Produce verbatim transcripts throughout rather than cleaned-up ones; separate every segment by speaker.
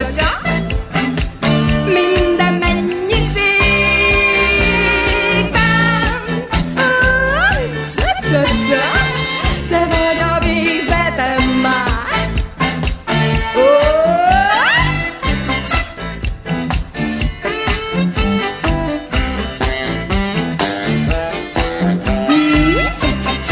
Speaker 1: csa-csa-csa. Minden mennyiségben. Ó, csa-csa-csa, te vagy a végzetem már. Ó, csa-csa-csa. Hmm, csa-csa-csa.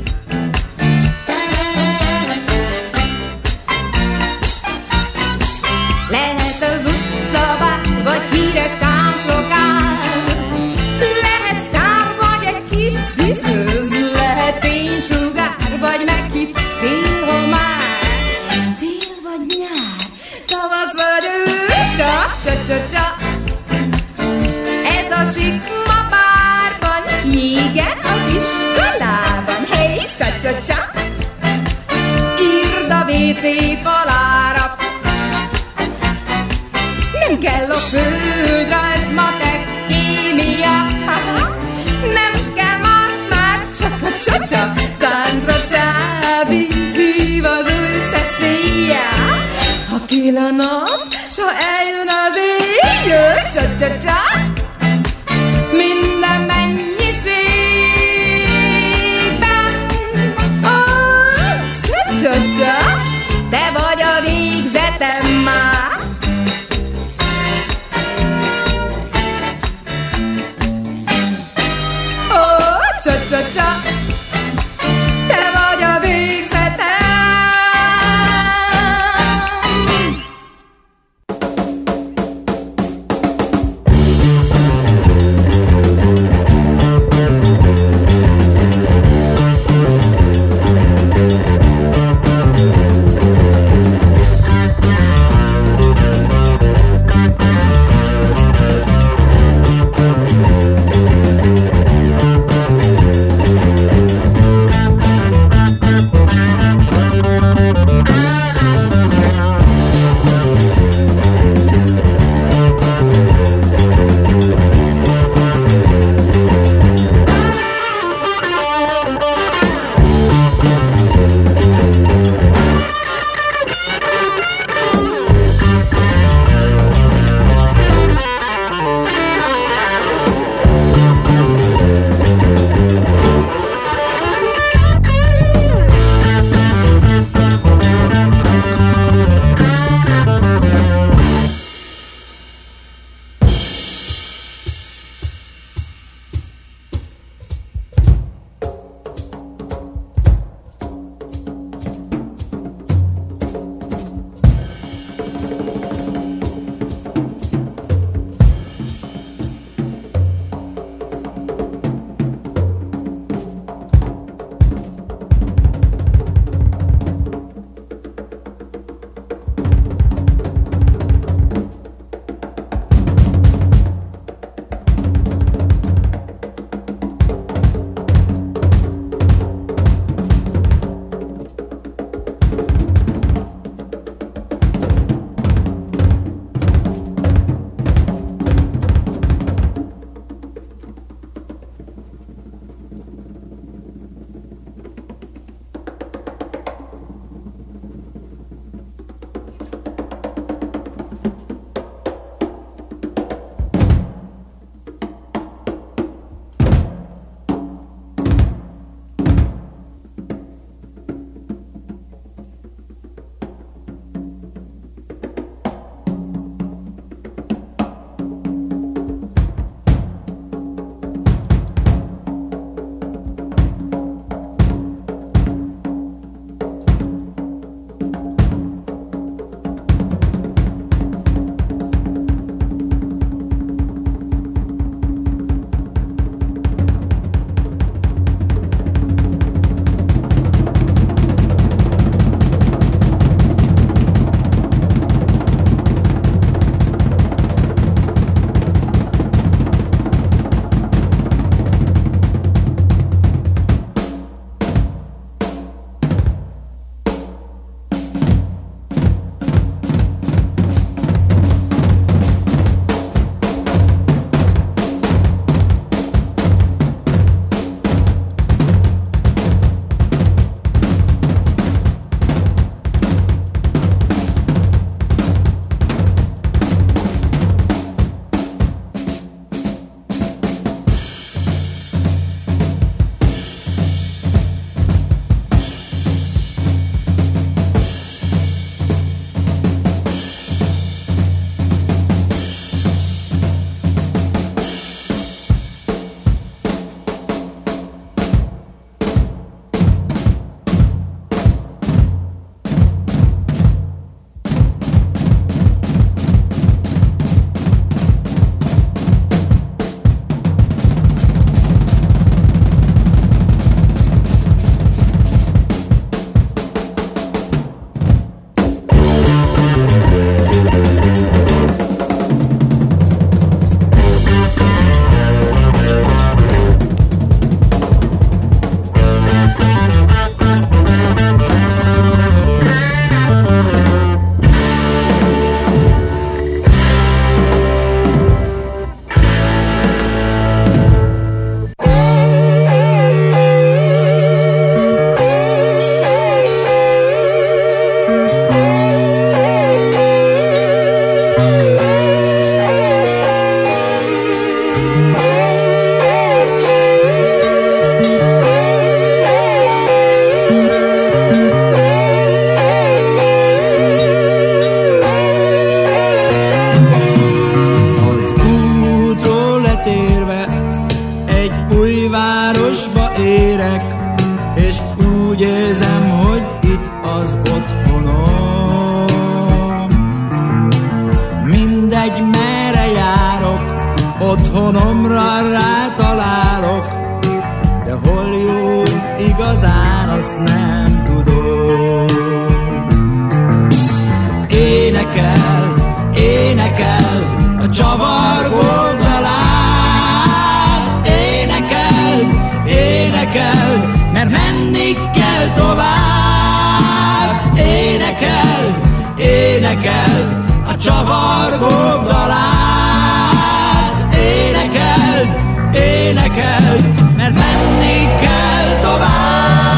Speaker 1: Lehet az utcabár, vagy híres tánclokál. Lehet sztár, vagy egy kis diszőz. Lehet fénysugár, vagy meghitt félhomár. Tél vagy nyár, tavasz vagy ősz. Csa-csa-csa-csa. Ez a sik ma bárban, jégen az iskolában. Hey, csa-csa-csa. Írd a vé cé falára. Nem kell a földrajz, matek, kémia. Nem kell más már, csak a csa-csa. Táncra csábít, hív az összeszélyá. Ha kill a nap, s ha eljön az éj, csa-csa-csa. Minden mennyiségben. Ó, csa-csa-csa, te vagy a végzetem már. Csa-csa-csa, te vagy a végzetem.
Speaker 2: mindegy, merre járok, otthonomra rátalálok, de hol jó igazán, azt nem tudom. Énekel, énekel a csavargó dalán, énekel, énekel, mert menni kell tovább. Énekel, énekel a csavargó dalán, énekel, énekel, mert menni kell tovább.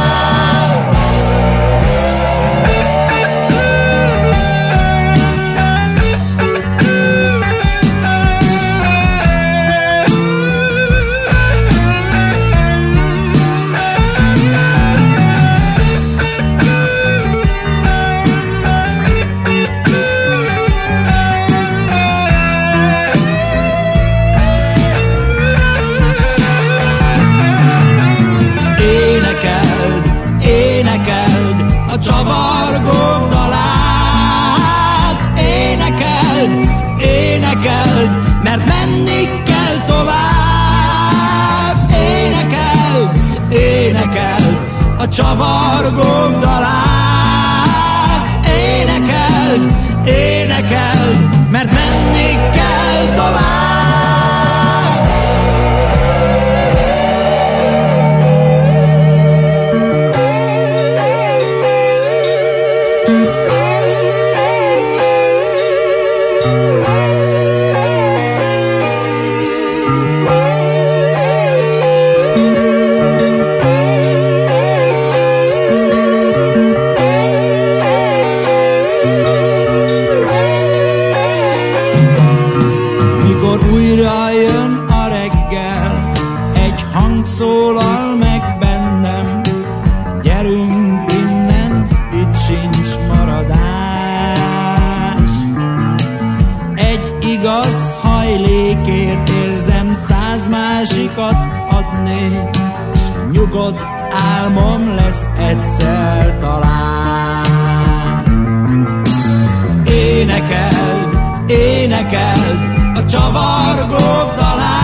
Speaker 2: A csavargók dalán, énekeld, énekeld, mert menni kell tovább. Énekeld, énekeld a csavargók dalán, énekeld, énekeld, mert menni kell tovább. Szólal meg bennem, gyerünk innen, itt sincs maradás. Egy igaz hajlékért érzem, száz másikat adnék, s nyugodt álmom lesz egyszer talán. Énekeld, énekeld a csavargók dalán,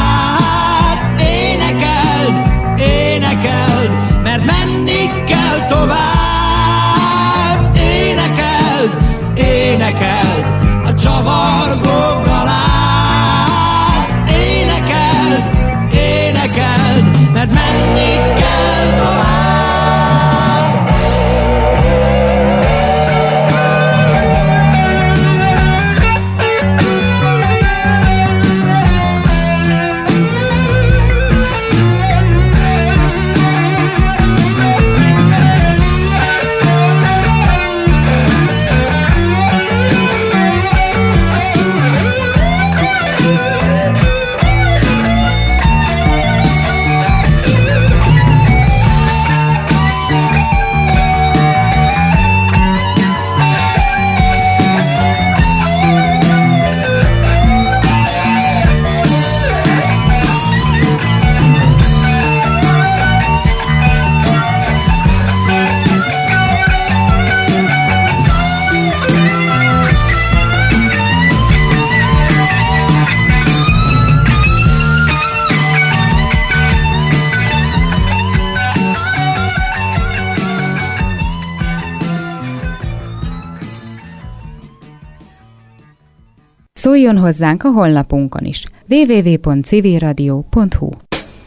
Speaker 2: énekeld, mert menni kell tovább. Énekeld, énekeld a csavargók dalán, énekeld, énekeld, mert menni kell tovább.
Speaker 3: Szóljon hozzánk a honlapunkon is. double-u double-u double-u pont civil radio pont hu.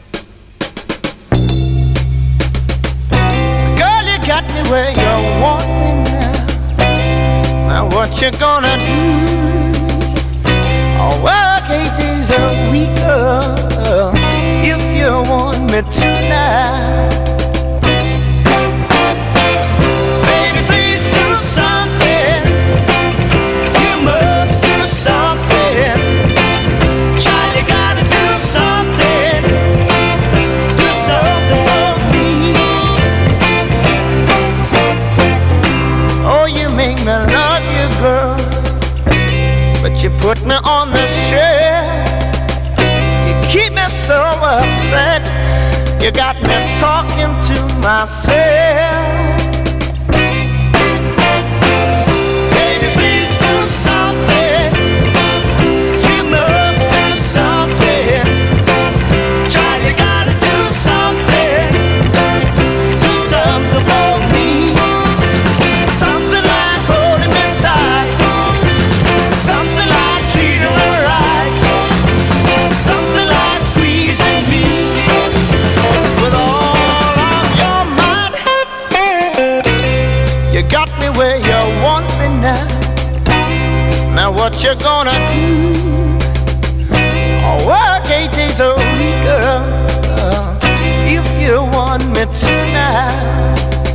Speaker 4: Girl, you got me where you want me now. Now what you gonna do? I'll work eight days a week, girl, if you want me tonight. Baby, please do something. You must do something. Child, you gotta do something. Do something for me. Oh, you make me love you, girl, but you put me on the shelf. You keep me so upset. You got me talking to myself. Baby, please do something. Now what you gonna do? Oh, work eight days a week, girl, if you want me tonight.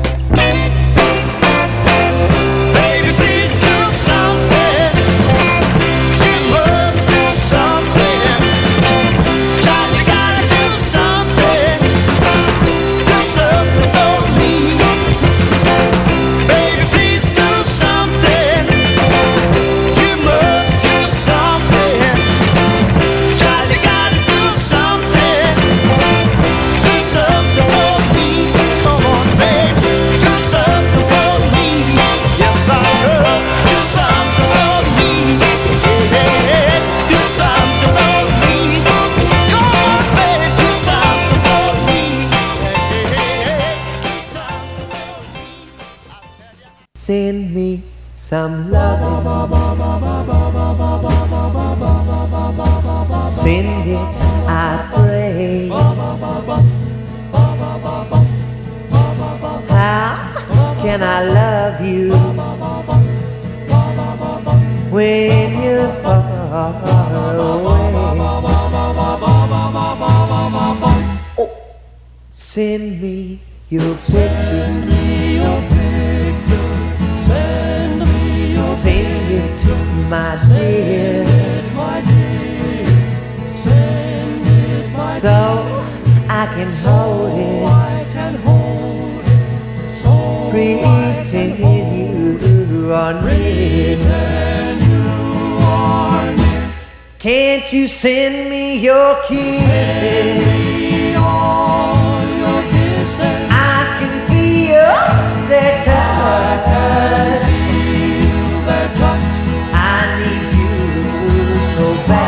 Speaker 4: Baby, please do something. You must do something. Child, you gotta do something. Do something for me. Baby, please do something. You must do something. Child, you gotta do something. Do something for me. Come on, baby, do something for me. Yes, I will. Do something for me. Yeah, do something for me. Come on, baby, do something for me. Yeah, do something for me.
Speaker 2: Send me some loving. Send it, I pray. How can I love you when you're far away? Oh, send me your picture. Send it, my dear, so I can hold it, pretend you are near. Can't you send me your kisses? I can feel their touch. I need you so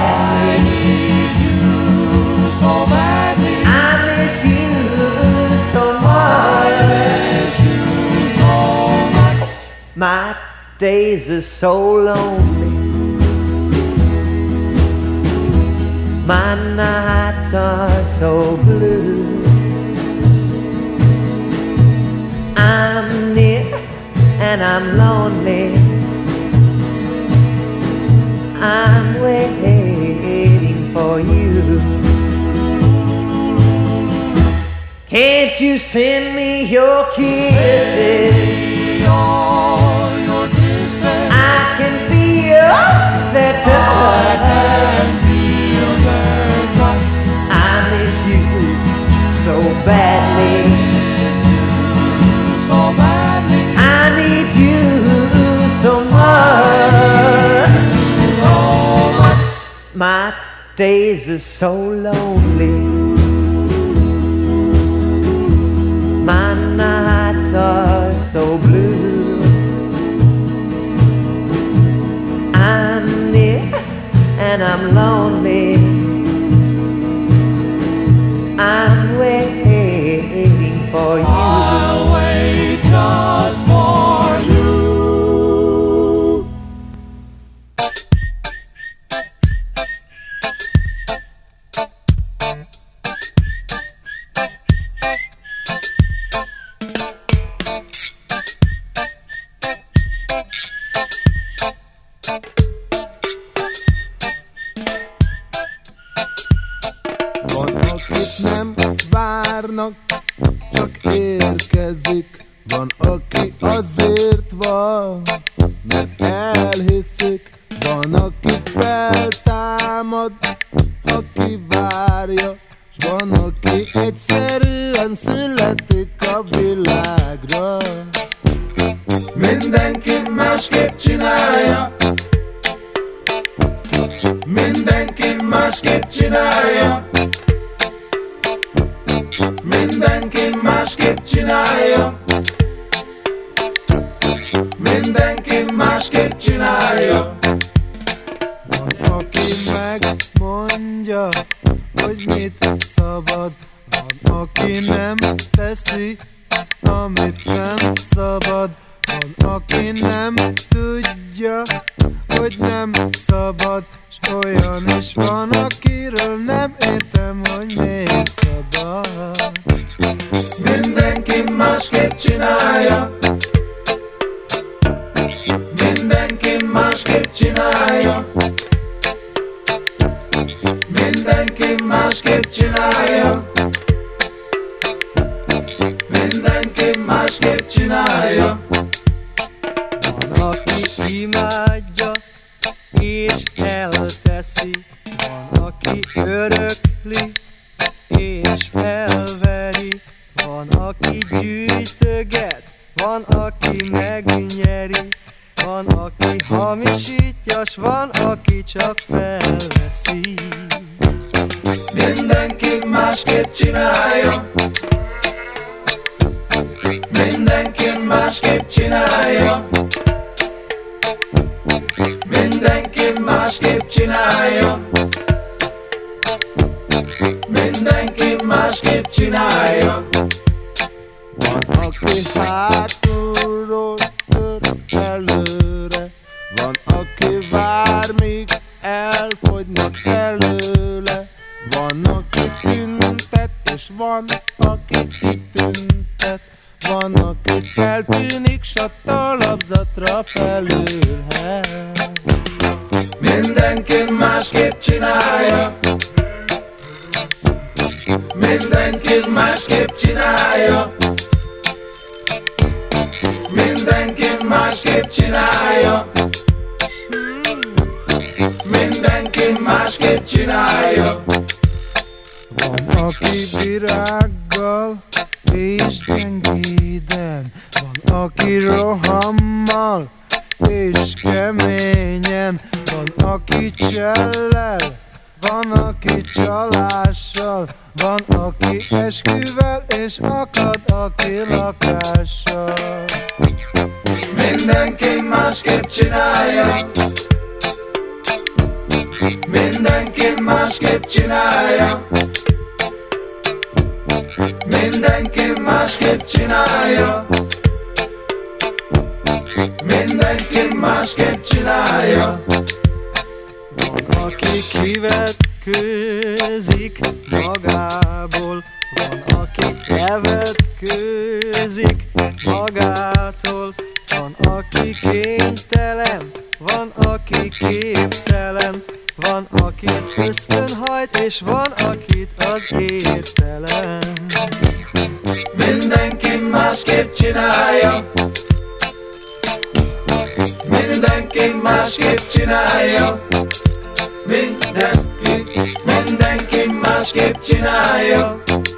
Speaker 2: badly. I miss you so much. My days are so lonely. My nights are so blue. I'm near and I'm lonely. I'm waiting for you. Can't you send me your kisses? I can feel their touch. I miss you so badly. I need you so much. My days are so lonely. My nights are so blue. I'm near and I'm lonely. I'm waiting for you.
Speaker 5: I'll wait just for you.
Speaker 6: Van, akit nem várnak, csak érkezik. Van, aki azért van, mert elhiszik. Van, aki feltámad, aki várja, s van, aki egyszerűen születik a világra. Mindenki másképp csinálja. Mindenki másképp csinálja. Mindenki másképp csinálja. Mindenki másképp csinálja. Van, aki megmondja, hogy mit szabad. Van, aki nem teszi, amit nem szabad. Van, aki nem tudja, hogy nem szabad. S olyan is van, akiről nem értem, hogy miért szabad. Mindenki másképp csinálja. Mindenki másképp csinálja. csinálja. Mindenki másképp csinálja. Mindenki másképp csinálja.
Speaker 7: Van, aki imádja és elteszi, van, aki örökli és elveri, van, aki gyűjtöget, van, aki megnyeri, van, aki hamisítja, s van, aki csak felveszi.
Speaker 6: Mindenki másképp csinálja. Mindenki másképp csinálja. Mindenki másképp csinálja. Mindenki másképp csinálja.
Speaker 8: Van, aki hátulról tör előre, van, aki vár, míg elfogynak előle, van, aki tüntet, és van, aki kitüntet, van, aki feltűnik, s a talapzatra felülhet.
Speaker 6: Mindenki másképp csinálja. Mindenki másképp csinálja. Mindenki másképp csinálja. Mindenki másképp csinálja.
Speaker 8: Van, aki virággal és gyengéden, van, aki rohammal és keményen, van, aki csellel, van, aki csalással, van, aki esküvel, és akad, aki lakással.
Speaker 6: Mindenki másképp csinálja. Mindenki másképp csinálja. Mindenki másképp csinálja. Mindenki másképp csinálja.
Speaker 7: Van, aki kivetkőzik magából, van, aki elvetkőzik magától, van, aki kénytelen, van, aki képtelen, van, akit ösztönhajt, és van, akit az értelem.
Speaker 6: Mindenki másképp csinálja. Mindenki másképp csinálja. Mindenki, mindenki másképp csinálja.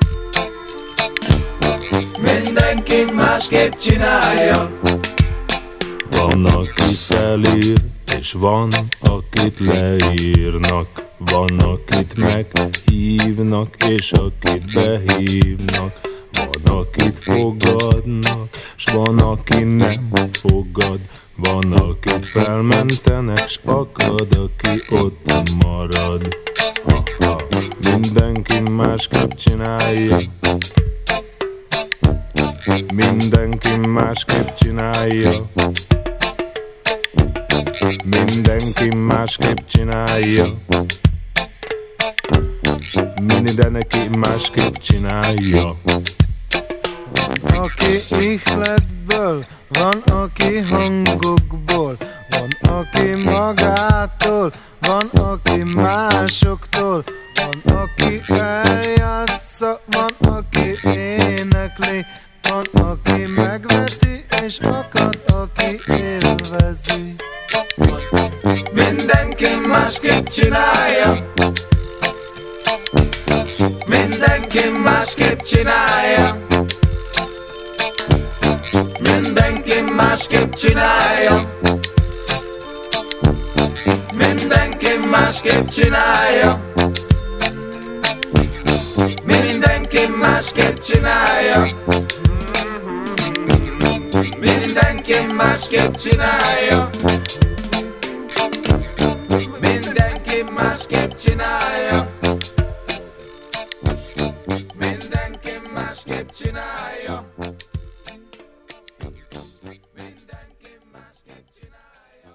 Speaker 6: Mindenki másképp csinálja.
Speaker 9: Van, aki felír, és van, akit leírnak, van, akit meghívnak, és akit behívnak, van, akit fogadnak, s van, aki nem fogad, van, akit felmentenek, s akad, aki ott marad. Ha-ha. Mindenki másképp csinálja. Mindenki másképp csinálja. Mindenki másképp csinálja. Mindenki másképp csinálja.
Speaker 8: Van, aki ihletből, van, aki hangokból, van, aki magától, van, aki másoktól, van, aki eljátsza, van, aki énekli, van, aki megveti, és akad, aki élvezi.
Speaker 6: Mindenki másképp csinálja. Mindenki másképp csinálja. Mindenki másképp csinálja. Mindenki másképp csinálja. Mindenki másképp csinálja. Mindenki másképp csinálja. Mindenki másképp csinálja. Mindenki másképp csinálja. Mindenki másképp csinálja.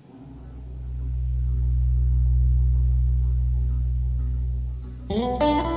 Speaker 10: Mm-hmm.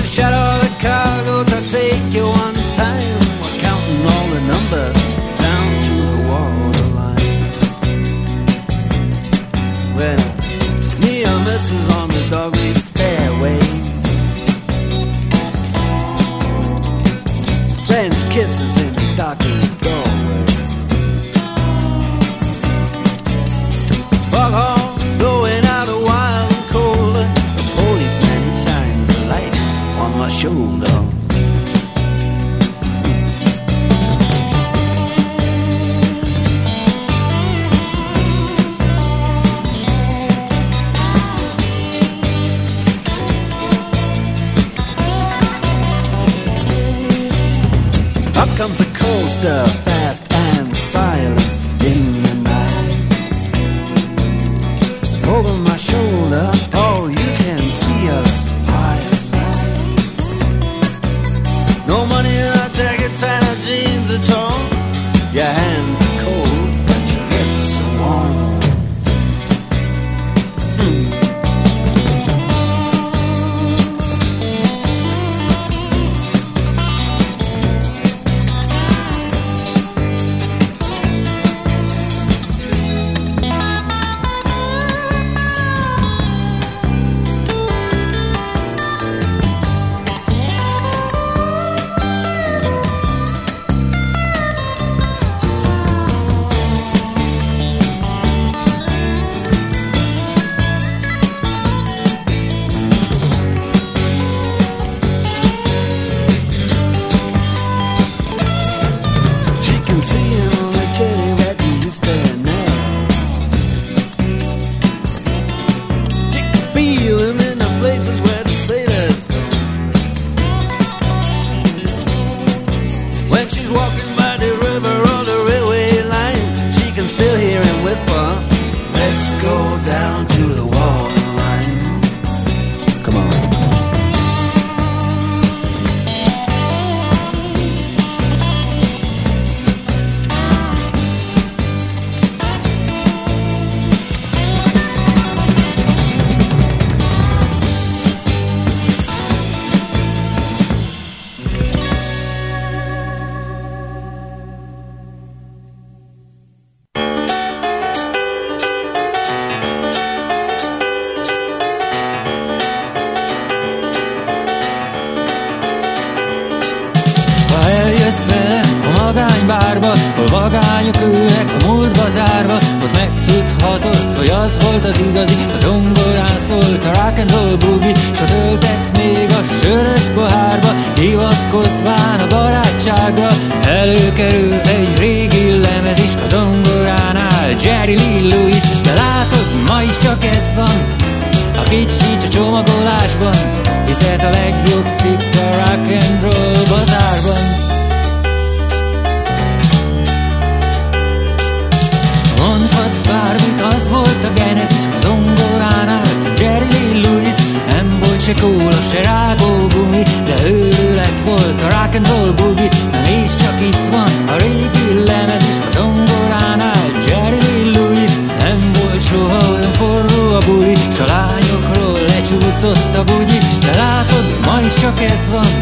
Speaker 7: the shadow of the cargoes, I'll take you one time. We're counting all the numbers down to the waterline. Well, me and Missus on the dog-leaf stairway. Friends' kisses in the darkened doorway. Foghorn blowing out a wild and cold. The policeman, he shines a light on my shoulder. Up comes a coaster, fast and silent in the night. Over my shoulder, all you can see are the piles. No money in our jackets and our jeans at all. Your hands are cold, but your lips are warm. Hmm.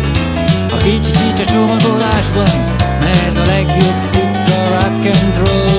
Speaker 10: Kicsi csicsa csomagolásban, ez a legjobb cikk a rock and roll